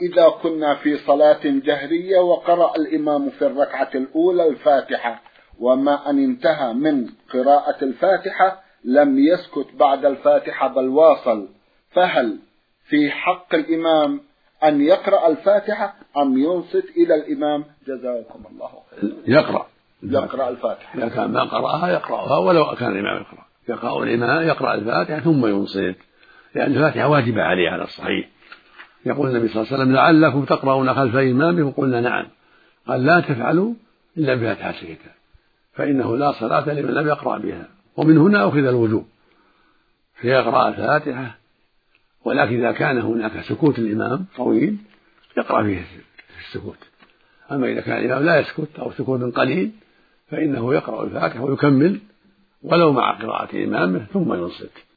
إذا كنا في صلاة جهرية وقرأ الإمام في الركعة الأولى الفاتحة، وما أن انتهى من قراءة الفاتحة لم يسكت بعد الفاتحة بل واصل، فهل في حق الإمام أن يقرأ الفاتحة أم ينصت إلى الإمام؟ جزاكم الله خير. يقرأ الفاتحة. إذا كان ما قرأها يقرأها ولو كان الإمام يقرأ الإمام يقرأ الفاتحة ثم ينصت، لأن الفاتحة واجبة عليه على الصحيح. يقول النبي صلى الله عليه وسلم: لعلكم تقرؤون خلف إمامكم. قلنا: نعم. قال: لا تفعلوا إلا بفاتحة الكتاب، فإنه لا صلاة لمن لم يقرأ بها. ومن هنا أخذ الوجوب فيقرأ الفاتحة، ولكن إذا كان هناك سكوت الإمام طويل يقرأ فيه السكوت. أما إذا كان الإمام لا يسكت أو سكوت قليل فإنه يقرأ الفاتحة ويكمل ولو مع قراءة إمامه ثم ينصت.